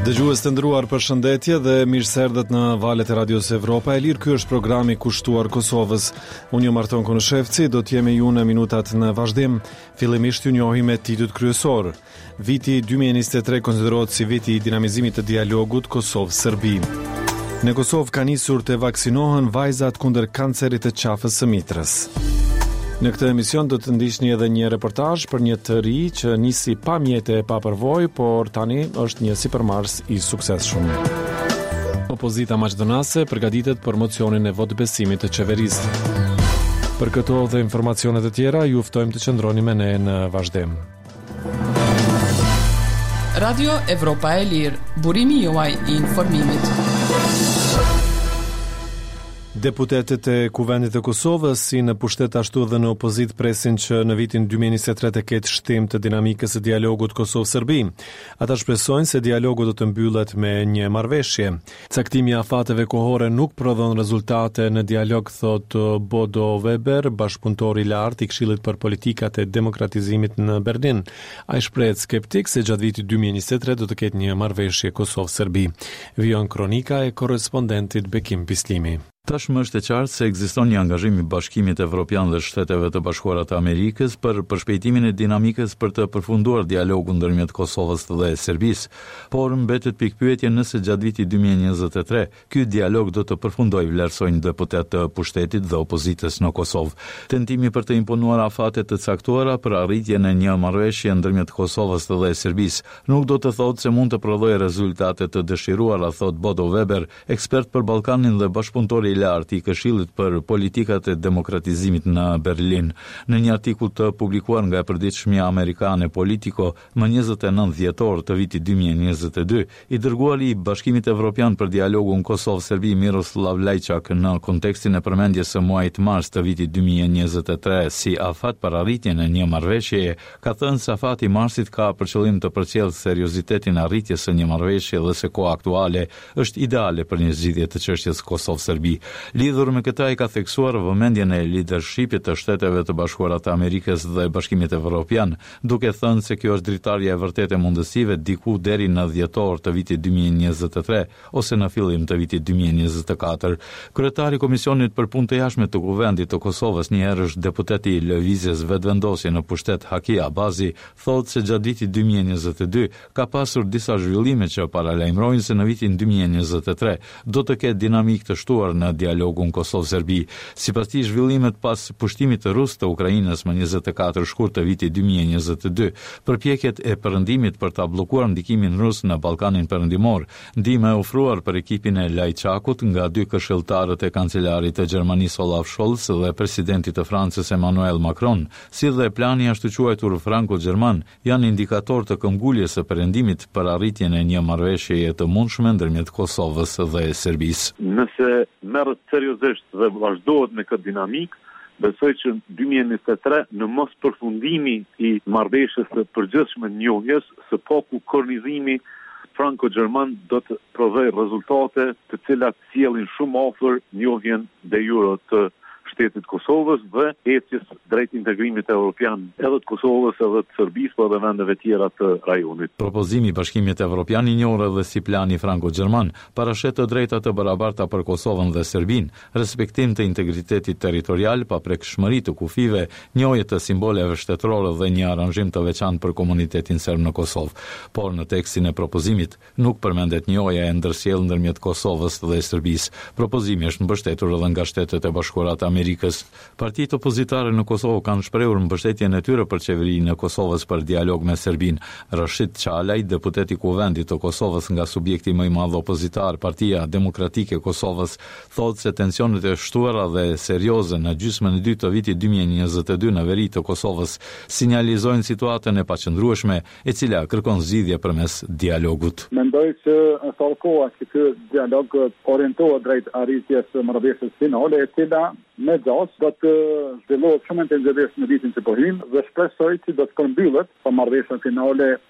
Dëgjues të nderuar, përshëndetje dhe mirëseardhët në valët e Radios Evropa e Lirë. Ky është programi kushtuar Kosovës. Unë jam Marton Konëshevci, do të jemi ju në minutat në vazhdim. Fillimisht ju njohim me titujt kryesor. Viti 2023 konsiderohet si viti i dinamizimit të dialogut Kosovë-Serbi. Në Kosovë ka nisur të vaksinohen vajzat kundër kancerit të qafës së mitrës. Në këtë emision do të ndiqni edhe një reportazh për një të ri që nisi pa mjete e pa përvojë, por tani është një sipërmarrës i suksesshëm. Opozita maqedonase përgatitet për mocionin e votbesimit të qeverisë. Për këto dhe informacionet e tjera, ju ftojmë të qëndroni me ne në vazhdim. Radio Evropa e Lirë, burimi juaj i informimit. Deputetët e Kuvendit të Kosovës, si në pushtet ashtu edhe në opozit, presin që në vitin 2023 të ketë shtim të dinamikës së dialogut Kosovë-Serbi. Ata shpresojnë se dialogu do të mbyllet me një marrëveshje. Caktimi i afateve kohore nuk prodhon rezultate në dialog, thot Bodo Weber, bashkëpunëtor i lartë i Këshillit për Politikat e Demokratizimit në Berlin. Ai shprehet skeptik se gjatë vitit 2023 do të ketë një marrëveshje Kosovë-Serbi. Vijon kronika e korrespondentit Bekim Pislimi. Tashmë është e qartë se ekziston një angazhim i Bashkimit Evropian dhe Shteteve të Bashkuara të Amerikës për përshpejtimin e dinamikës për të përfunduar dialogun ndërmjet Kosovës dhe Serbisë, por mbetet pikpyetje nëse gjatë vitit 2023 ky dialog do të përfundojë, vlerësojnë deputet të pushtetit dhe opozitës në Kosovë. Tentimi për të imponuar afate të caktuara për arritjen e një marrëveshje ndërmjet Kosovës dhe Serbisë nuk do të thotë se mund të prodhojë rezultate të dëshiruara, thot Bodo Weber, ekspert për Ballkanin dhe bashkëpunëtor i lartë i Këshillit për Politikat e Demokratizimit në Berlin. Në një artikull të publikuar nga e përditshmja amerikane Politico më 29 dhjetor të vitit 2022, i dërguari i Bashkimit Evropian për dialogun Kosovë-Serbi Miroslav Lajçak në kontekstin e përmendjes së muajit mars të vitit 2023 si afat për arritjen e një marrëveshjeje, ka thënë se afati i marsit ka për qëllim të përcjellë seriozitetin e arritjes së një marrëveshje dhe se koha aktuale është ideale për një zgjidhje të çështjes Kosovë-Serbi. Lidhur me këta i ka theksuar vëmendjen e leadershipit të Shteteve të Bashkuara të Amerikës dhe Bashkimit Evropian, duke thënë se kjo është dritarja e vërtetë e mundësive diku deri në dhjetor të vitit 2023 ose në fillim të vitit 2024. Kryetari i Komisionit për Punë të Jashtme të Kuvendit të Kosovës, një herë është deputeti i lëvizjes vetëvendosje në pushtet Haki Abazi, thotë se gjatë vitit 2022 ka pasur disa zhvillime që paralajmërojnë se në vitin 2023 do të ketë dinamikë të shtuar në dialogun Kosovë-Serbi. Sipas tij, zhvillimet pas pushtimit të rus të Ukrainës më 24 shkurt të vitit 2022, përpjekjet e perëndimit për ta bllokuar ndikimin rus në Ballkanin Perëndimor, ndihma e ofruar për ekipin e Lajçakut nga dy këshilltarët e kancelarit të Gjermanisë Olaf Scholz dhe presidentit të Francës Emmanuel Macron, si dhe plani ashtu quajtur franko-gjerman, janë indikator të këmbguljes së perëndimit për arritjen e një marrëveshjeje të mundshme ndërmjet Kosovës dhe Serbisë. Nëse merret seriozisht dhe vazhdohet me këtë dinamik, besoj që 2023 në mos përfundimi i marrëveshjes së përgjithshme njohjes së paku kornizimi franko-gjerman do të prodhojë rezultate të cilat sjellin shumë afër njohjen de jure të shtetit Kosovës dhe ecjes drejt integrimit evropian edhe të Kosovës edhe të Serbisë, por edhe vendeve tjera të rajonit. Propozimi i Bashkimit Evropian i njohur edhe si plani franko-gjerman parashet të drejta të barabarta për Kosovën dhe Serbinë, respektim të integritetit territorial, paprekshmëri të kufive, njohje të simboleve shtetërore dhe një aranzhim të veçantë për komunitetin serb në Kosovë. Por në tekstin e propozimit nuk përmendet njohja e ndërsjellë ndërmjet Kosovës dhe Serbisë. Propozimi është mbështetur edhe nga Shtetet e Bashkuara të Amerikës. Partitë opozitare në Kosovë kanë shprehur mbështetjen e tyre për qeverinë e Kosovës për dialog me Serbinë. Rashid Çalaj, deputet i Kuvendit të Kosovës nga subjekti më i madh opozitar, Partia Demokratike e Kosovës, thotë se tensionet e shtuara dhe serioze në gjysmën e dytë të vitit 2022 në veri të Kosovës sinjalizojnë situatën e paqëndrueshme, e cila kërkon zgjidhje përmes dialogut. Mendoj se sa kohë që ky dialog orientohet drejt arritjes së marrëveshjes finale, e cila me gjatë do të zhvillohet shumë intensivisht në vitin që po hyjmë dhe shpresoj që do të përmbyllet pa marrëveshjen finale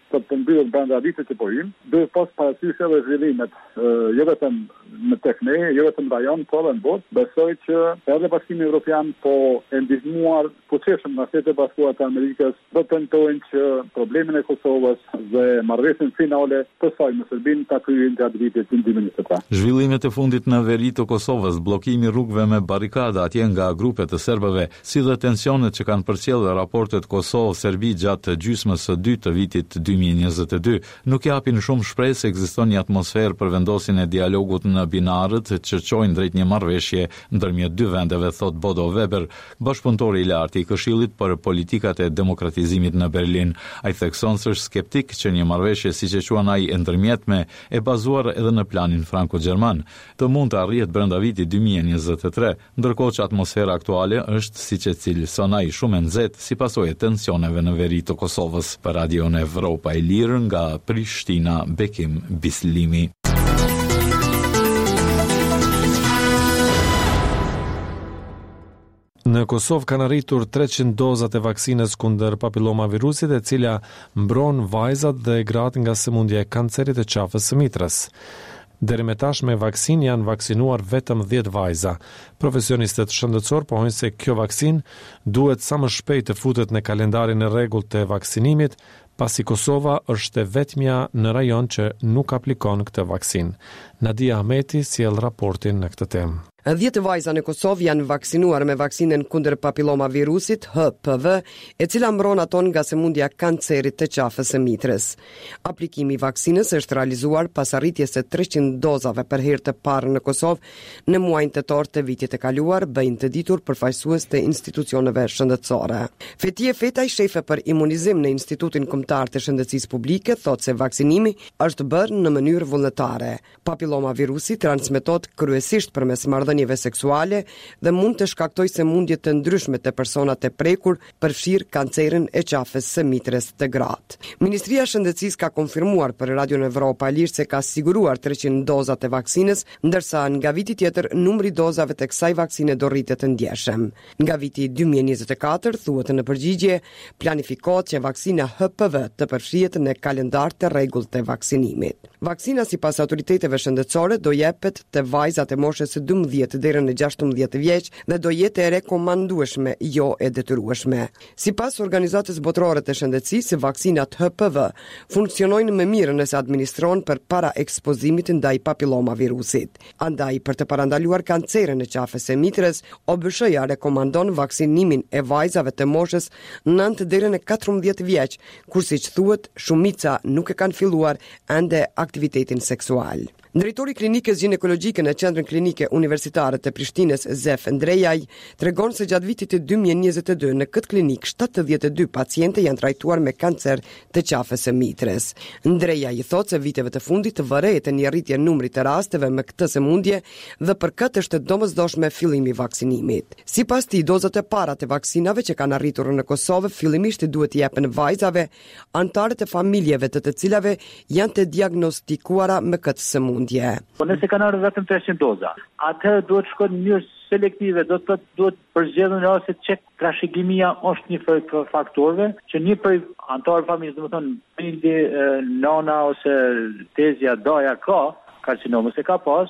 për të mbyllur brenda vitit që po hyn, duhet pas parasysh edhe zhvillimet, jo vetëm tek ne, jo vetëm rajon, por edhe në botë. Besoj që edhe Bashkimi Evropian po e ndihmuar fuqishëm nga Shtetet e Bashkuara të Amerikës do tentojnë që problemin e Kosovës dhe marrëveshjen finale të saj me Serbinë ta kryejnë gjatë vitit 2023. Zhvillimet e fundit në veri të Kosovës, bllokimi rrugëve me barikada atje nga grupet të serbëve, si dhe tensionet që kanë përcjellë raportet Kosovë-Serbi gjatë gjysmës së dytë të vitit 2022, nuk japin shumë shpresë se ekziston një atmosferë për vendosjen e dialogut në binarët që çojnë drejt një marrëveshje ndërmjet dy vendeve, thot Bodo Weber, bashkëpunëtori i lartë i Këshillit për politikat e demokratizimit në Berlin. Ai thekson se është skeptik që një marrëveshje siç e quan ai e ndërmjetme e bazuar edhe në planin franko-gjerman të mund të arrihet brenda vitit 2023, ndërkohë që atmosfera aktuale është siç e cilëson ai shumë e nxehtë si pasojë e tensioneve në veri të Kosovës. Për Radion Evropa e Lirë nga Prishtina, Bekim Bislimi. Në Kosovë kanë arritur 300 dozat e vaksinës kundër papilomavirusit, e cila mbron vajzat dhe gratë nga sëmundja e kancerit të qafës së mitrës. Deri me tash me vaksinë janë vaksinuar vetëm 10 vajza. Profesionistët shëndetësor pohojnë se kjo vaksinë duhet sa më shpejt të futet në kalendarin e rregullt të vaksinimit, pasi Kosova është e vetmja në rajon që nuk aplikon këtë vaksinë. Nadia Ahmeti sjell raportin në këtë temë. 10 vajza në Kosovë janë vaksinuar me vaksinën kundër papilomavirusit HPV, e cila mbron aton nga sëmundja kancerit të qafës së mitrës. Aplikimi i vaksinës është realizuar pas arritjes së 300 dozave për herë të parë në Kosovë në muajin tetor të vitit të kaluar, bëjnë të ditur përfaqësues të institucioneve shëndetësore. Fetije Fetaj, shefe për imunizim në Institutin Kombëtar të Shëndetësisë Publike, thotë se vaksinimi është bërë në mënyrë vullnetare. Papilomavirusi transmetohet kryesisht përmes marrëdhënieve seksuale dhe mund të shkaktojë sëmundje të ndryshme të personat e prekur, përfshirë kancerin e qafës së mitrës të gratë. Ministria e Shëndetësisë ka konfirmuar për Radion Evropa e Lirë se ka siguruar 300 dozat e vaksinës, ndërsa nga viti tjetër numri dozave të kësaj vaksine do rritet të ndjeshëm. Nga viti 2024, thuhet në përgjigje, planifikohet që vaksina HPV të përfshihet në kalendar të rregullt të vaksinimit. Vaksina sipas autoriteteve shëndetësore do jepet te vajzat e moshës së 12 deri në 16 vjeç dhe do jetë e rekomandueshme, jo e detyrueshme. Sipas Organizatës Botërore të Shëndetësisë, vaksinat HPV funksionojnë më mirë nëse administrohen përpara ekspozimit ndaj papilomavirusit. Andaj, për të parandaluar kancerin e qafës së mitrës, OBSH-ja rekomandon vaksinimin e vajzave të moshës 9 deri në 14 vjeç, kur siç thuhet, shumica nuk e kanë filluar ende aktivitetin seksual. Drejtori i klinikës ginekologjike në Qendrën Klinike Universitare të Prishtinës, Zef Ndrejaj, tregon se gjatë vitit të 2022 në këtë klinik 72 paciente janë trajtuar me kancer të qafës së mitrës. Ndrejaj thotë se viteve të fundit vërehet një rritje numrit të rasteve me këtë sëmundje dhe për këtë është domosdoshme fillimi i vaksinimit. Sipas tij, dozat e para të vaksinave që kanë arritur në Kosovë fillimisht duhet të jepen vajzave, antarët e familjeve të cilave janë të diagnostikuara me këtë sëmundje. Po nëse kanë ardhur vetëm 300 doza, atëherë duhet shkojnë në mënyrë selektive, duhet përzgjedhur rastet që trashëgimia është një prej faktorëve që një prej antarëve familjes, domethënë prindi, nana ose tezja, daja ka karcinom ose ka pas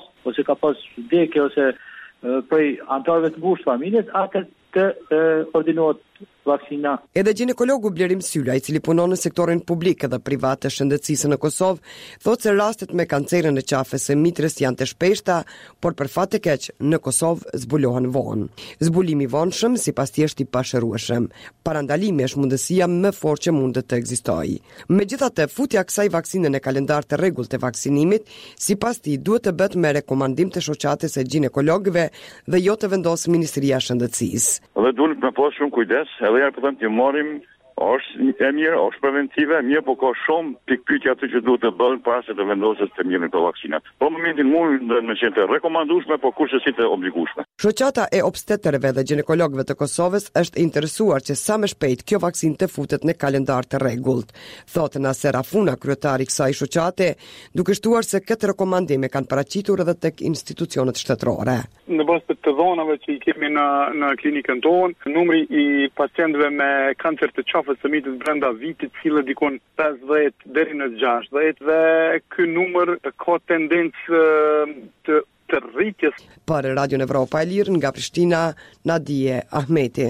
vdekje ose prej antarëve të ngushtë familjes, atë të ordinohet vaksina. Edhe ginekologu Blerim Syla, i cili punon në sektorin publik dhe privat të shëndetësisë në Kosovë, thotë se rastet me kancerin e qafës së mitrës janë të shpeshta, por për fat të keq në Kosovë zbulohen vonë. Zbulimi i vonshëm sipas tij është i pashërueshëm. Parandalimi është mundësia më fortë që mund të ekzistojë. Megjithatë, futja e kësaj vaksine në kalendar të rregullt të vaksinimit, sipas tij duhet të bëhet me rekomandim të shoqatës së ginekologëve dhe jo të vendosë Ministria e Shëndetësisë. Dhe duhet të pas shumë kujdes, edhe ja po them të marrim, është e mirë, është preventive, mirë, po ka shumë pikpyetje aty që duhet të bëhen para se të vendoset të mirën këto vaksinat. Po momentin mund të më qenë të rekomandueshme, po kurse si të obligueshme. Shoqata e obstetërve dhe ginekologëve të Kosovës është interesuar që sa më shpejt kjo vaksinë të futet në kalendar të rregullt, thotë Naser Afuna, kryetari i kësaj shoqate, duke shtuar se këtë rekomandime kanë paraqitur edhe tek institucionet shtetërore. Në bazë të dhënave që i kemi në klinikën tonë, numri i pacientëve me kancer të qafës qafësëmitit brenda vitit cilë dikon 50 deri në 60 dhe ky numër ka tendencë të rritjes. Për Radio Evropa e Lirë nga Prishtina, Nadije Ahmeti.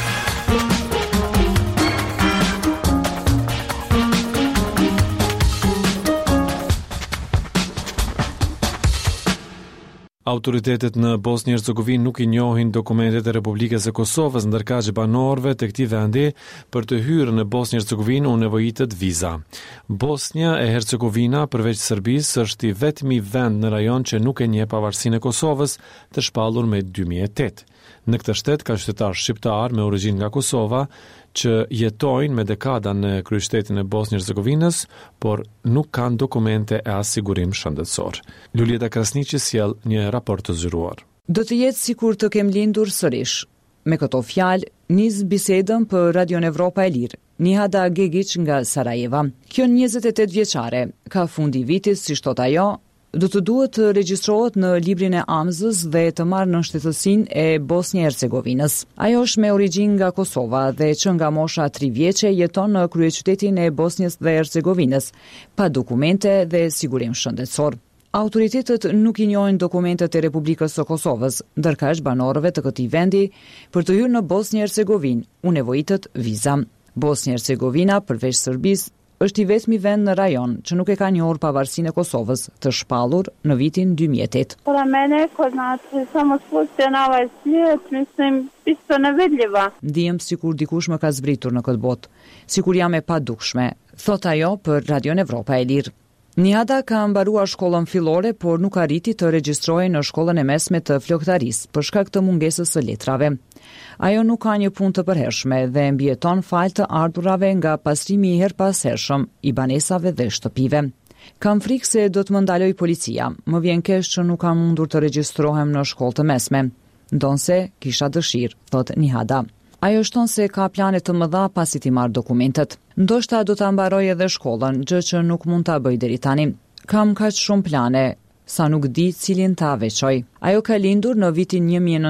Autoritetet në Bosnjë Hercegovinë nuk I njohin dokumentet e Republikës së Kosovës, ndërkaq banorëve të këtij vendi për të hyrë në Bosnjë Hercegovinë u nevojitet viza. Bosnja e Hercegovina, përveç Serbisë, është I vetmi vend në rajon që nuk e njeh pavarësinë e Kosovës, të shpallur me 2008. Në këtë shtet ka qytetarë shqiptar me origjinë nga Kosova që jetojnë me dekada në kryeqytetin e Bosnjë Hercegovinës, por nuk kanë dokumente e as sigurim shëndetësor. Lulieta Krasniqi sjell një raport të zgjuar. Do të jetë sikur të kem lindur sërish. Me këto fjalë nis bisedën për Radio Evropa e Lirë. Nihada Gegic nga Sarajeva. Kjo 28 vjeçare ka fundi vitit, si thot ajo, do të duhet të regjistrohet në librin e Amzës dhe të marrë në shtetësinë e Bosnjë Hercegovinës. Ajo është me origjinë nga Kosova dhe që nga mosha 3 vjeçe jeton në kryeqytetin e Bosnjës dhe Hercegovinës, pa dokumente dhe sigurim shëndetësor. Autoritetet nuk I njohin dokumentet e Republikës së Kosovës, ndërkaq banorëve të këtij vendi për të hyrë në Bosnjë Hercegovinë u nevojitet viza. Bosnjë Hercegovina, përveç Serbisë, është I vetmi vend në rajon që nuk e ka njohur pavarësinë e Kosovës, të shpallur në vitin 2008. Para mene, koordinatori samo funksionava slijet, mislim, isto nevidljiva. Ndihem sikur dikush më ka zbritur në këtë botë, sikur jam e padukshme, thot ajo për Radio Evropa e Lirë. Nihada ka mbaruar shkollën fillore, por nuk arriti të regjistrohej në shkollën e mesme të flokëtarisë për shkak të mungesës së letrave. Ajo nuk ka një punë të përhershme dhe mbijeton fal të ardhurave nga pastrimi I herpashershëm I banesave dhe shtëpive. Kam frikë se do të më ndaloj policia. Më vjen keq që nuk kam mundur të regjistrohem në shkollë të mesme. Ndonse kisha dëshirë, thot Nihada. Ajo shton se ka plane të mëdha pasi ti marr dokumentet. Ndoshta do ta mbaroj edhe shkollën, gjë që nuk mund ta bëj deri tani. Kam kaq shumë plane, sa nuk di cilin ta veçoj. Ajo ka lindur në vitin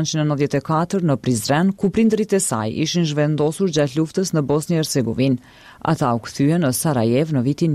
1994 në Prizren, ku prindërit e saj ishin zhvendosur gjatë luftës në Bosnjë Hercegovinë. Ata u kthyen në Sarajev në vitin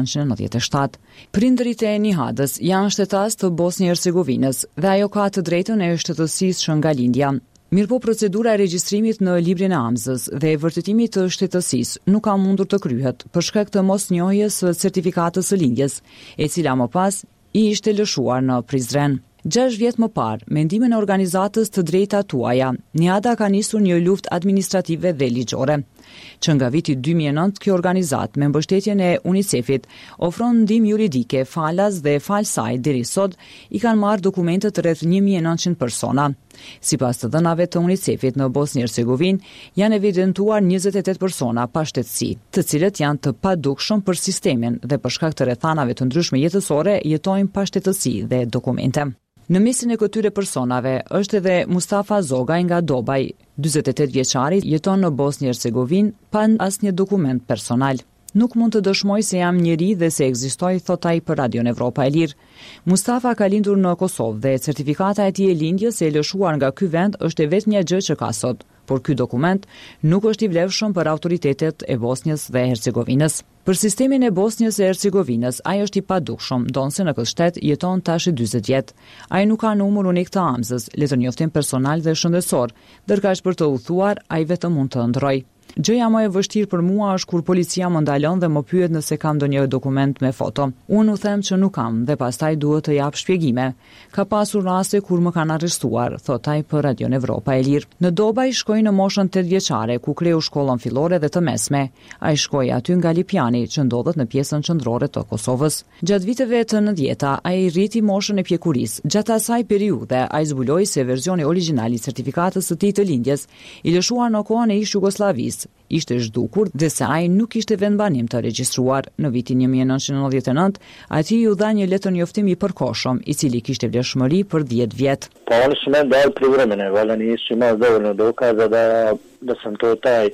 1997. Prindërit e Nihadës janë shtetas të Bosnjë Hercegovinës dhe ajo ka të drejtën e shtetësisë që nga lindja. Mirëpo procedura e regjistrimit në librin e Amzës dhe e vërtetimit të shtetësisë nuk ka mundur të kryhet për shkak të mosnjohjes së certifikatës së lindjes, e cila më pas I ishte lëshuar në Prizren. 6 vjet më parë, me ndihmën e organizatës të drejta tuaja, Nihada ka nisur një luftë administrative dhe ligjore. Që nga viti 2009, kjo organizat me mbështetjen e UNICEF-it ofron ndihmë juridike falas dhe falsaj deri sot I kanë marrë dokumente të rreth 1900 persona. Sipas të dhënave të UNICEF-it në Bosnjë Hercegovinë, janë evidentuar 28 persona pa shtetësi, të cilët janë të padukshëm për sistemin dhe për shkak të rrethanave të ndryshme jetësore jetojnë pa shtetësi dhe dokumente. Në mesin e këtyre personave është edhe Mustafa Zogaj nga Dobaj, 48 vjeçari, jeton në Bosnjë Hercegovinë pa asnjë dokument personal. Nuk mund të dëshmoj se jam njeri dhe se ekzistoj, thot ai për Radio Evropa e Lirë. Mustafa ka lindur në Kosovë dhe certifikata e tij e lindjes e lëshuar nga ky vend është e vetmja gjë që ka sot, por ky dokument nuk është I vlefshëm për autoritetet e Bosnjës dhe Hercegovinës. Për sistemin e Bosnjës e Hercegovinës, ai është I padukshëm, ndonse në këtë shtet jeton tash 40 vjet. Ai nuk ka numër unik të Amzës, letërnjoftim personal dhe shëndetësor, ndërkaq për të udhëtuar ai vetëm mund të ëndrroj. Gjëja më e vështirë për mua është kur policia më ndalon dhe më pyet nëse kam ndonjë dokument me foto. Unë u them që nuk kam dhe pastaj duhet të jap shpjegime. Ka pasur raste kur më kanë arrestuar, thot ai për Radio Evropa e Lirë. Në Dobaj shkoi në moshën 8 vjeçare, ku kreu shkollën fillore dhe të mesme. Ai shkoi aty nga Lipjani, që ndodhet në pjesën qendrore të Kosovës. Gjatë viteve të 90-ta, ai rriti moshën e pjekurisë. Gjatë asaj periudhe, ai zbuloi se versioni origjinal I certifikatës së tij të lindjes I lëshuar në kohën e ish Jugosllavisë ishte zhdukur dhe se ai nuk ishte vendbanim të regjistruar. Në vitin 1999, atij u dha një letërnjoftim I përkohshëm, I cili kishte vlefshmëri për 10 vjet. Pa oni su meni dali privremene, valjda nisu imali dovoljno dokaza da sam to taj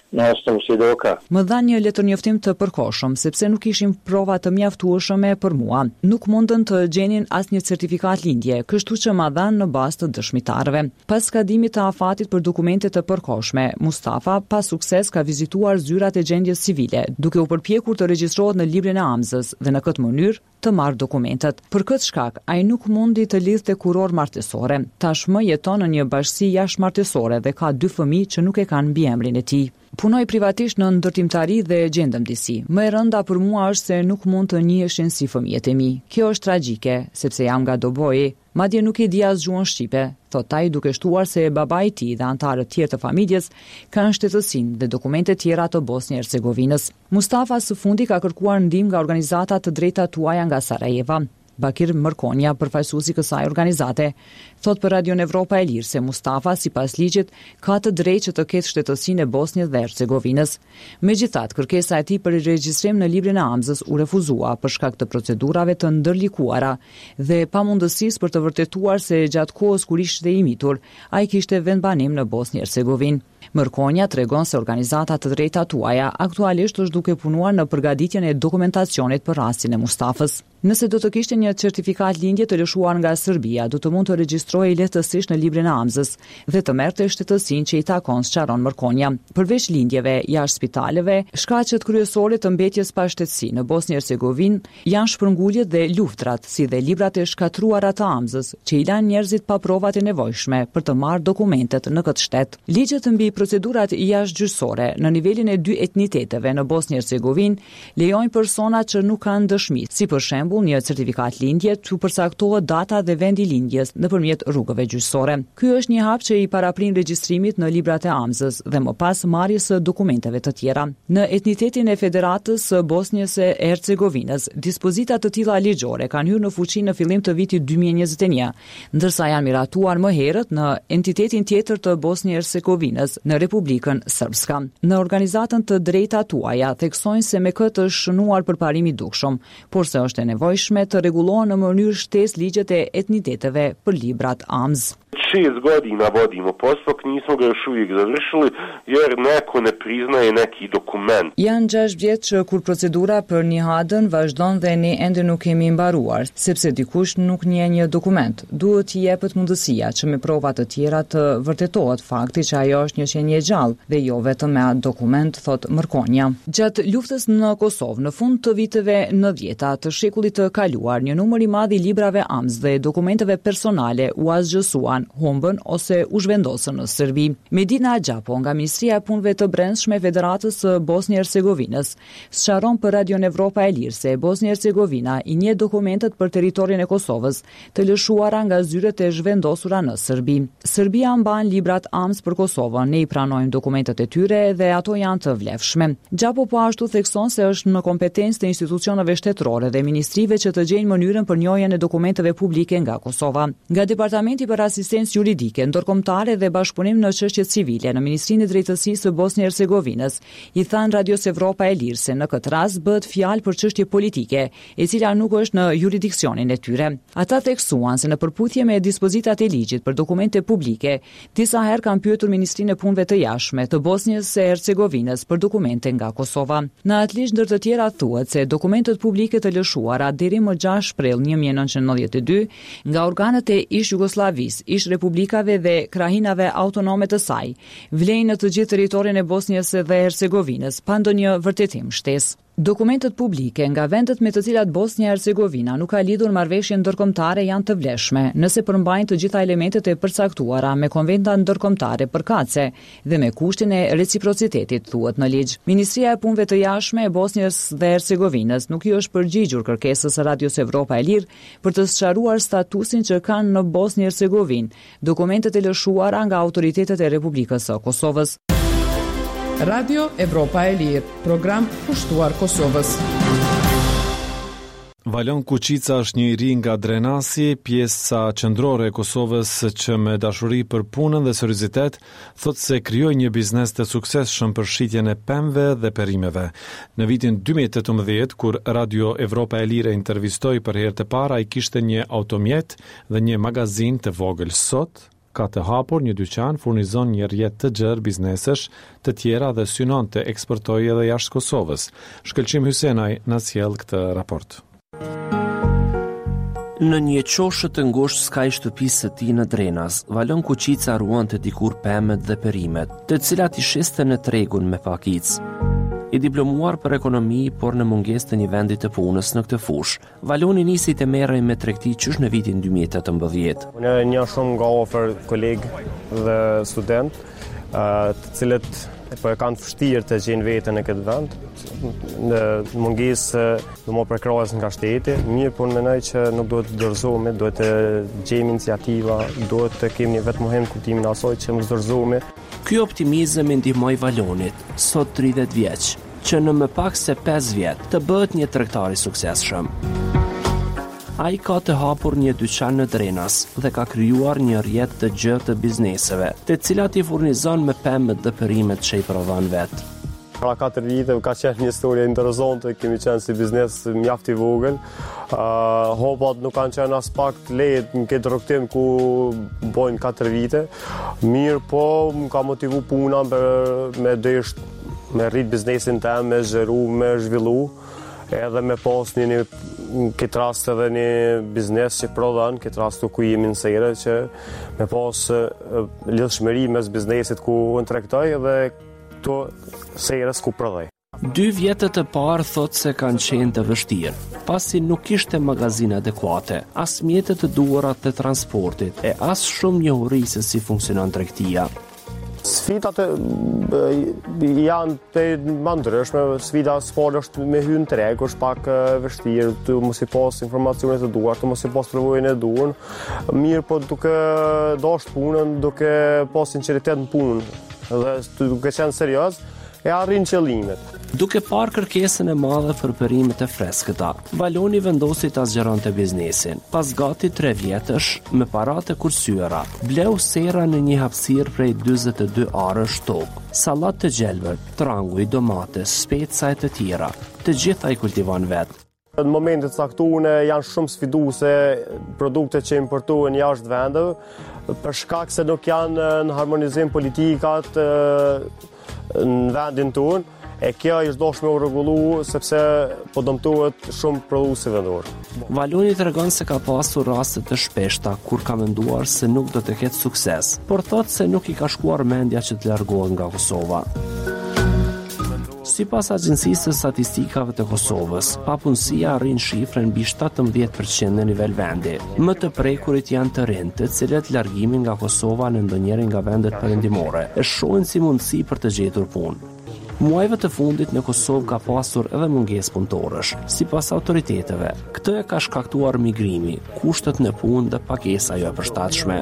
Më dha një letërnjoftim të përkohshëm sepse nuk ishin prova të mjaftueshme për mua. Nuk mundën të gjenin asnjë certifikat lindje, kështu që ma dhanë në bazë të dëshmitarëve. Pas skadimit të afatit për dokumente të përkohshme, Mustafa pas sukses ka vizituar zyrat e gjendjes civile, duke u përpjekur të regjistrohet në librin e amzës dhe në këtë mënyrë të marrë dokumentet. Për këtë shkak, ai nuk mundi të lidhte kuror martesore. Tashmë jeton në një bashkësi jashtëmartesore dhe ka 2 fëmijë që nuk e kanë mbiemrin e tij. Punoj privatisht në ndërtimtari dhe gjendëm disi. Më e rënda për mua është se nuk mund të njiheshin si fëmijët e mi. Kjo është tragjike, sepse jam nga Doboj, madje nuk e di as gjuhën shqipe, thot ai duke shtuar se babai i tij dhe anëtarët tjerë të familjes kanë shtetësinë dhe dokumente tjera të Bosnjë-Hercegovinës. Mustafa së fundi ka kërkuar ndihmë nga organizata të drejtat tuaja nga Sarajeva. Bakir Mërkonja, përfaqësuesi i kësaj organizate, thot për Radio Evropa e Lirë se Mustafa sipas ligjit ka të drejtë që të ketë shtetësinë e Bosnjës dhe Hercegovinës. Megjithatë, kërkesa e tij për regjistrim në librin e amzës u refuzua për shkak të procedurave të ndërlikuara dhe pamundësisë për të vërtetuar se gjatë kohës kur ishte i mitur, ai kishte vendbanim në Bosnjë-Hercegovinë. Mërkonja tregon se organizata të drejtat tuaja aktualisht është duke punuar në përgatitjen e dokumentacionit për rastin e Mustafës. Nëse do të kishte një certifikat lindje të lëshuar nga Serbia, do të mund të regjistrohej lehtësisht në librin e amzës dhe të merrte shtetësinë që i takon, sqaron Mërkonja. Përveç lindjeve jashtë spitaleve, shkaqet kryesore të mbetjes pa shtetësi në Bosnjë-Hercegovinë janë shpërnguljet dhe luftrat, si dhe librat e shkatruara të amzës, që i lanë njerëzit pa provat e nevojshme për të marrë dokumentet në këtë shtet. Ligjet mbi procedurat jashtëgjyqësore në nivelin e 2 etniteteve në Bosnjë-Hercegovinë lejojnë persona që nuk kanë dëshmi, si për shembull një certifikat lindje të përcaktohet data dhe vendi lindjes nëpërmjet rrugëve gjyqësore. Ky është një hap që i paraprin regjistrimit në librat e amzës dhe më pas marrjes së dokumenteve të tjera. Në etnitetin e Federatës së Bosnjës së Hercegovinës, dispozita të tilla ligjore kanë hyrë në fuqi në fillim të vitit 2021, ndërsa janë miratuar më herët në entitetin tjetër të Bosnjë-Hercegovinës, në Republikën Srpska. Në organizatën të drejtat tuaja theksojnë se me këtë është shënuar përparimi i dukshëm, por se është e nevojshme të rregullohen në mënyrë shtesë ligjet e etniteteve për librat amz. 6 godina vodimo postupak, nismo ga još uvijek završili jer neko ne priznaje neki dokument. Janë 6 vjet që kur procedura për nihadën vazhdon dhe ne ende nuk kemi mbaruar, sepse dikush nuk njeh një dokument. Duhet t'i jepet mundësia që me prova të tjera të vërtetohet fakti që ajo është një qenie gjallë dhe jo vetëm me atë dokument, thot Mërkonja. Gjatë luftës në Kosovë, në fund të viteve 90-ta të shekullit të kaluar, një numër i madh i librave amz dhe dokumenteve personale u asgjësuan, humbën ose u zhvendosën në Serbi. Medina Gjapo nga Ministria e Punëve të Brendshme e Federatës së Bosnjë-Hercegovinës sqaron për Radio Evropa e Lirë se Bosnjë-Hercegovina i njeh dokumentet për territorin e Kosovës të lëshuara nga zyret e zhvendosura në Serbi. Serbia mban librat amz për Kosovën, ne i pranojmë dokumentet e tyre dhe ato janë të vlefshme. Gjapo po ashtu thekson se është në kompetencë të institucioneve shtetërore dhe ministrive që të gjejnë mënyrën për njohjen e dokumenteve publike nga Kosova. Nga Departamenti për Asistencë juridike, ndërkombëtare dhe bashkëpunim në çështjet civile në Ministrinë e Drejtësisë së Bosnjë-Hercegovinës, i thanë Radios Evropa e Lirë se në këtë rast bëhet fjalë për çështje politike, e cila nuk është në jurisdiksionin e tyre. Ata theksuan se në përputhje me dispozitat e ligjit për dokumente publike, disa herë kanë pyetur Ministrinë e Punëve të Jashtme të Bosnjës së Hercegovinës për dokumente nga Kosova. Në atë ligj ndër të tjera thuhet se dokumentet publike të lëshuara deri më 6 prill 1992 nga organet e ish Jugosllavisë, ish republikave dhe krahinave autonome të saj, vlejnë në të gjithë territorin e Bosnjës dhe Hercegovinës, pa ndonjë vërtetim shtesë. Dokumentet publike nga vendet me të cilat Bosnja-Hercegovina nuk ka lidhur marrëveshje ndërkombëtare janë të vlefshme, nëse përmbajnë të gjitha elementet e përcaktuara me konventa ndërkombëtare përkatëse dhe me kushtin e reciprocitetit, thuhet në ligj. Ministria e Punëve të Jashtme e Bosnjës dhe Hercegovinës nuk i është përgjigjur kërkesës së Radios Evropa e Lirë për të sqaruar statusin që kanë në Bosnjë-Hercegovinë dokumentet e lëshuara nga autoritetet e Republikës së Kosovës. Radio Evropa e Lirë, program pushtuar Kosovës. Valon Kuqica është një i ri nga Drenasi, pjesa qendrore e Kosovës që me dashuri për punën dhe seriozitet thot se krijoi një biznes të suksesshëm për shitjen e pemëve dhe perimeve. Në vitin 2018, kur Radio Evropa e Lirë intervistoi për herë të parë, ai kishte një automjet dhe një magazin të vogël. Sot ka të hapur një dyqan, furnizon një rrjet të gjerë biznesesh të tjera dhe synon të eksportojë edhe jashtë Kosovës. Shkëlqim Hysenaj na sjell këtë raport. Në një qoshë të ngushtë skaj shtëpisë së tij në Drenas, Valon Kuqica ruante dikur pemet dhe perimet, të cilat I shiste në tregun me pakicë. I diplomuar për ekonomi, por në mungesë të një vendi të punës në këtë fushë, Valoni nisi të merrej me tregti qysh në vitin 2018. Unë një shumë nga ofër kolegë dhe student, të cilët po e kanë vështirë të gjejnë veten në këtë vend, në mungesë do më përkrahes nga shteti, mirë po mendoj që nuk duhet të dorëzohemi, duhet të gjejmë iniciativa, duhet të kemi një vetë muhem kuptimin e asaj që mos dorëzohemi. Ky optimizëm I ndihmoi Valonit, sot 30 vjeç, që në më pak se 5 vjet të bëhet një tregtar I suksesshëm. Ai ka të hapur një dyqan në Drenas dhe ka krijuar një rrjet të gjerë të bizneseve, të cilat I furnizon me pemet dhe perimet që I prodhon vet. Pra 4 vite ka qenë një histori interesante, kemi qenë si biznes mjaft I vogël. Hopat nuk kanë qenë as pak të lehtë në këtë rrugtim ku bojnë 4 vite. Mirë po, më ka motivu puna me desh me rrit biznesin tim, me zgjeru, me zhvillu, edhe me pas në këtë rast edhe një biznes që prodhon, këtë rast ku jemi në sere, që me pas lidhshmëri mes biznesit ku unë tregtoj dhe këto serës ku prodhoj. 2 vjetët e parë thot se kanë qenë të vështirë, pasi nuk kishte magazine adekuate, as mjetet të duhura të transportit e as shumë njohuri se si funksionon tregtia. Sfidat janë të ndryshme, sfida sfar është me hyrë në treg, është pak vështirë, të mos I pas informacionet të duhura, të mos I pas përvojën e duhur, mirë po duke dashur punën, duke pas sinqeritet në punë dhe duke qenë serioz, e arrin qëllimet. Duke parë kërkesën e madhe për perimet e freskëta, Valoni vendosi ta zgjeronte biznesin. Pas gati 3 vjetësh, me paratë kursyera, bleu sera në një hapësirë prej 42 arësh tokë, sallat të gjelbër, tranguj, domate, speca e të tjera, të gjitha I kultivon vetë. Në momentet caktuar janë shumë sfiduese produktet që importohen jashtë vendeve, për shkak se nuk janë në harmonizim politikat në vendin tonë, e kjo është dashur me u rregullu sepse po dëmtohet shumë prodhuesi vendor. Valoni tregon se ka pasur raste të shpeshta kur ka menduar se nuk do të ketë sukses, por thot se nuk I ka shkuar mendja që të largohet nga Kosova. Sipas Agjencisë së Statistikave të Kosovës, papunësia arrin shifrën mbi 17% në nivel vendi. Më të prekurit janë të rinj, të cilët largimin nga Kosova në ndonjërin nga vendet perëndimore e shohin si mundësi për të gjetur punë. Muajve të fundit në Kosovë ka pasur edhe mungesë punëtorësh, sipas autoriteteve. Këtë e ka shkaktuar migrimi, kushtet në punë dhe pagesa jo e përshtatshme.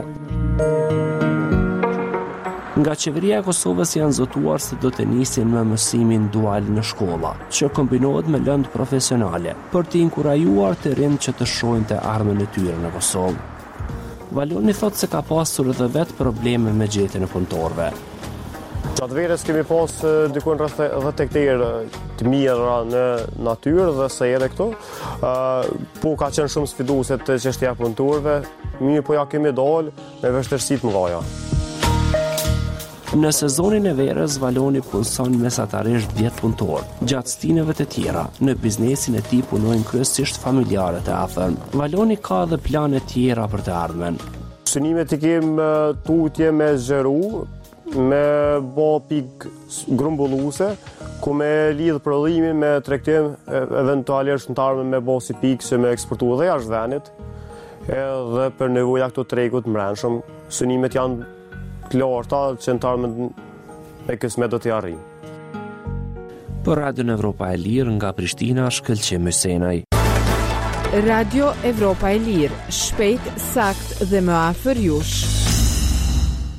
Nga qeveria e Kosovës janë zotuar se do të nisin me mësimin dual në shkolla, që kombinohet me lëndë profesionale, për të inkurajuar të rinj që të shohin të armën e tyre në Kosovë. Valoni thot se ka pasur edhe vetë probleme me gjetjen e punëtorëve. Gjatë verës kemi pas dikon rreth 10 hektarë të mira në natyrë dhe se edhe këto, po ka qenë shumë sfiduese të çështja e punëtorëve, mirë po ja kemi dalë me vështirësi të mëdha. Në sezonin e verës, Valoni punson mesatarisht 10 punëtorë. Gjatë stineve të tjera, në biznesin e tij punojnë kryesisht familjarët e afërm. Valoni ka edhe plane tjera për të ardhmen. Synimet I kem tutje me zgjeru, me bo pik grumbulluese, ku me lidh prodhimin me tregtim, eventualisht në të ardhmen me bo si pikë që me eksportu dhe jashtë vendit, edhe për nevoja këto tregut mbrëmshëm. Synimet janë të larta që në të ardhmen me kësmet do t'i arrijmë. Për Radio Evropa e Lirë nga Prishtina, Shkëlqim Hysenaj. Radio Evropa e Lirë, shpejt, sakt dhe më afër jush.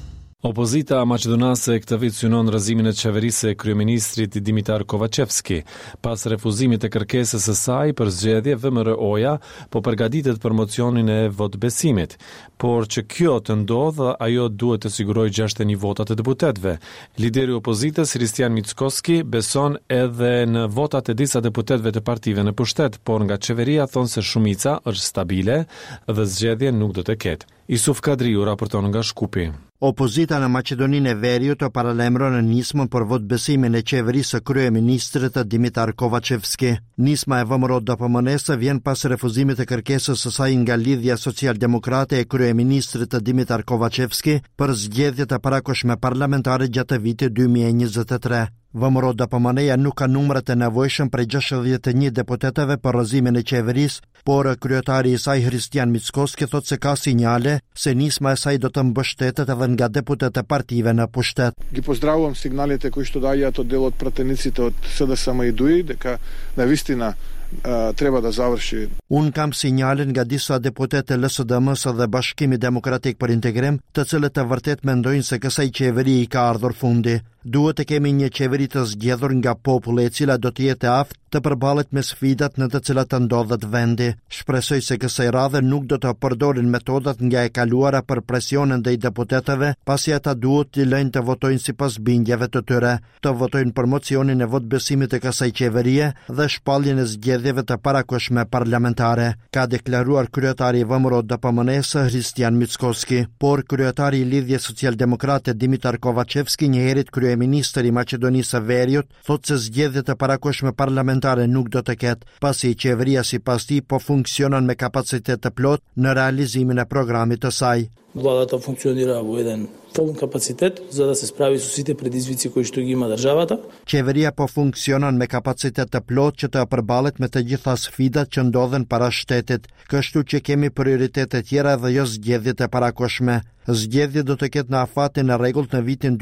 Opozita maqedonase këtë vit synon rrëzimin e qeverisë e kryeministrit Dimitar Kovacevski, pas refuzimit të kërkesës së saj për zgjedhje, VMRO-ja po përgatitet për mocionin e votbesimit, por që kjo të ndodhë, ajo duhet të sigurojë 61 vota të deputetëve. Lideri i opozitës Hristian Mickoski beson edhe në votat e disa deputetëve të partive në pushtet, por nga qeveria thonë se shumica është stabile dhe zgjedhje nuk do të ketë. Isuf Kadriu raporton nga Shkupi. Opozita në Maqedoninë e Veriut të paralajmëron nismën për votbesimin e qeverisë së kryeministrit Dimitar Kovacevski. Nisma e VMRO-DPMN-s vjen pas refuzimit të kërkesës së saj nga Lidhja Social-Demokrate e kryeministrit Dimitar Kovacevski për zgjedhje të parakoshme parlamentare gjatë vitit 2023. VMRO-DPMN-ja nuk ka numrat e nevojshëm për 61 deputetëve për rrëzimin e qeverisë, por kryetari i saj Hristian Mickoski thotë se ka sinjale se nisma e saj do të mbështetet edhe nga deputetët e partive në pushtet. Ги поздравувам сигналите кои што дајаат од дел од пратениците од СДСМ и ДУИ дека навистина treba da završi. Unë kam sinjalen nga disa deputet e LSDM-s dhe Bashkimi Demokratik për Integrim, të cilët të vërtet mendojnë se kësaj qeveri i ka ardhur fundi. Duhet të kemi një qeveri të zgjedhur nga populli e cila do të jetë aftë të përballet me sfidat në të cilat të ndodhet vendi. Shpresoj se kësaj radhe nuk do të përdorin metodat nga e kaluara për presionin ndaj deputetëve, pasi ata duhet të lejnë të votojnë sipas bindjeve të tyre, të votojnë për mocionin e votbesimit të kësaj qeverie dhe shpalljen e zgjedhjeve të parakoshme parlamentare, ka deklaruar kryetari i VMRO-DPMN-s Hristian Mickoski, por kryetari i Lidhjes Social-Demokrate Dimitar Kovacevski, njëherët kryeministri i Maqedonisë së Veriut, thotë se zgjedhjet e parakoshme parlamentare nuk do të ketë, pasi qeveria sipas tij po funksionon me kapacitet të plot në realizimin e programit të saj. Владата функционира во еден полн капацитет за да се справи со сите предизвици кои што ги има државата. Qeveria po funksionon me kapacitet të plot që të përballet me të gjitha sfidat që ndodhen para shtetit, kështu që kemi prioritete tjera dhe jo zgjedhjet e parakoshme. Zgjedhje do të ketë në afatin e rregullt në vitin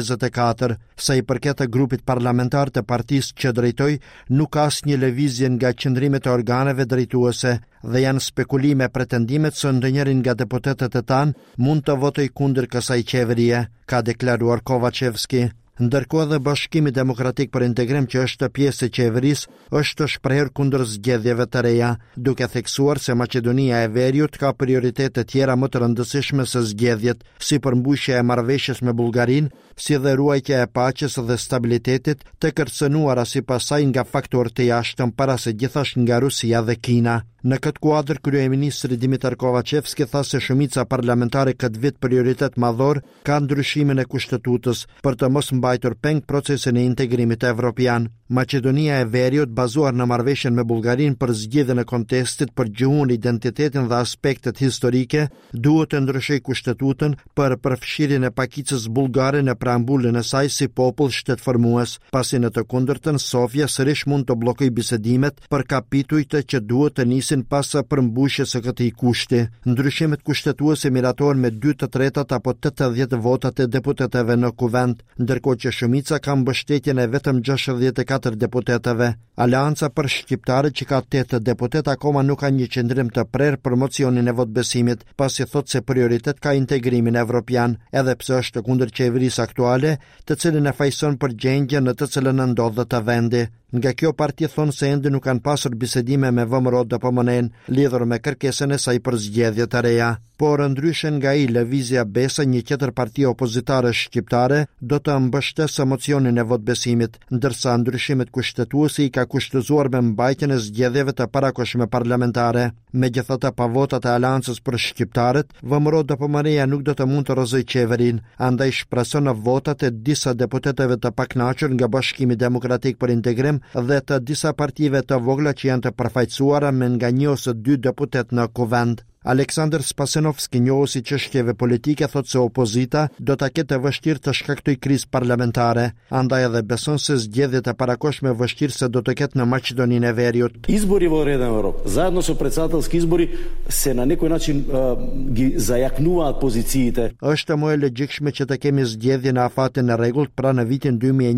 2024, sa i përket grupit parlamentar të partisë që drejtoj, nuk ka asnjë lëvizje nga qëndrimet e organeve drejtuese dhe janë spekulime pretendimet se ndonjëri nga deputetët e tan mund të votoj kundër kësaj qeverie, ka deklaruar Kovacevski. Ndërkohë dhe Bashkimi Demokratik për Integrim, që është pjesë e qeverisë, është shprehur kundër zgjedhjeve të reja, duke theksuar se Maqedonia e Veriut ka prioritete tjera më të rëndësishme se zgjedhjet, si përmbushja e marrëveshjes me Bullgarinë, si dhe ruajtja e paqes dhe stabilitetit, të kërcënuara sipas saj nga faktorë të jashtëm, para se gjithashtu nga Rusia dhe Kina. Në këtë kuadër, kryeministri Dimitar Kovacevski tha se shumica parlamentare këtë vit prioritet madhor ka ndryshimin e kushtetutës për të mos mbajtur peng procesin e integrimit evropian. Maqedonia e Veriut, bazuar në marrëveshjen me Bullgarinë për zgjidhjen e kontestit për gjuhën, identitetin dhe aspektet historike, duhet të ndryshojë kushtetutën për përfshirjen e pakicës bullgare në preambullin e saj si popull shtetformues, pasi në të kundërtën Sofia sërish mund të bllokojë bisedimet për kapitujt që duhet të nisin pas përmbushjes së këtij kushti. Ndryshimet kushtetuese miratohen me 2/3 apo 80 votat e deputetëve në kuvend, ndërkohë që shumica ka mbështetjen e vetëm 64 deputetëve. Aleanca për shqiptarët, që ka 8 deputet, akoma nuk ka një qendrim të prerë për mocionin e votbesimit, pasi thotë se prioritet ka integrimin evropian, edhe pse është kundër qeverisë aktuale, të cilën e fajson për gjendjen në të cilën ndodhet vendi. Nga kjo parti thonë se ende nuk kanë pasur bisedime me VMRO-DPMN lidhur me kërkesën e saj për zgjedhje të reja. Por ndryshe nga ai, Lëvizja Besa, një tjetër parti opozitare shqiptare, do të mbështesë mocionin e votbesimit, ndërsa ndryshimet kushtetuese i ka kushtëzuar me mbajtjen e zgjedhjeve të parakoshme parlamentare. Megjithatë, pa votat e Aleancës për shqiptarët, VMRO-DPMN nuk do të mund të rrëzojë qeverinë, andaj shpreson në votat e disa deputetëve të pakënaqur nga Bashkimi Demokratik për Integrim dhe të disa partive të vogla që janë të përfaqësuara me nga 1 ose 2 deputet në kuvend. Aleksandr Spasenovski, njohuesi çështjeve politike, thotë se opozita do ta ketë vështirë të shkaktojë krizë parlamentare, andaj edhe beson se zgjedhjet e parakoshme vështirëse do të ketë në Maqedoninë e Veriut. Избори во Реден Европа, заедно со председателски избори, се на некој начин ги зајакнуваат позициите. Është më e logjikshme që të kemi zgjedhje në afatin e rregullt pra në vitin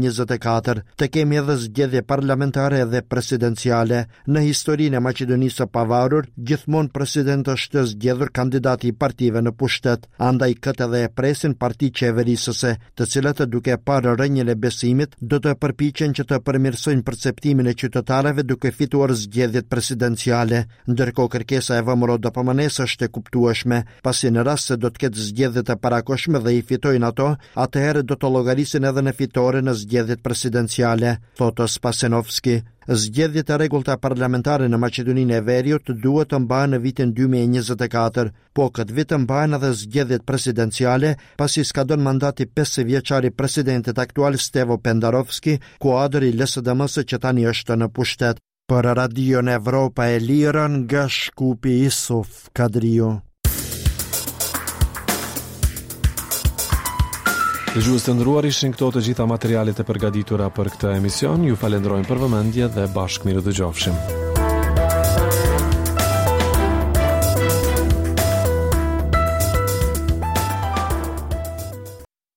2024, të kemi edhe zgjedhje parlamentare dhe presidenciale. Në historinë e Maqedonisë së Pavarur, gjithmonë presidenti është zgjedhur kandidati I partive në pushtet, andaj këtë edhe e presin parti qeverisëse, të cilët duke parë rënjën e besimit, do të përpiqen që të përmirësojnë perceptimin e qytetarëve duke fituar zgjedhjet presidenciale, ndërkohë kërkesa e VMRO DPMN-s është e kuptueshme, pasi në rast se do të ketë zgjedhjet e parakoshme dhe I fitojnë ato, atëherë do të llogarisin edhe në fitore në zgjedhjet presidenciale, thotë Spasenovski. Zgjedhjet e rregullta parlamentare në Maqedoninë e Veriut duhet të mbahen në vitin 2024, po këtë vit mbahen edhe zgjedhjet presidenciale, pasi skadon mandati 5 vjeçar I presidentit aktual Stevo Pendarovski, kuadër I LSDM-s që tani është në pushtet. Për Radion Evropa e Lirë nga Shkupi Isuf Kadriu. Dëgjues të nderuar, ishin këto të gjitha materialet e përgatitura për këtë emision. Ju falenderojmë për vëmendje dhe bashkë mirë dëgjofshim.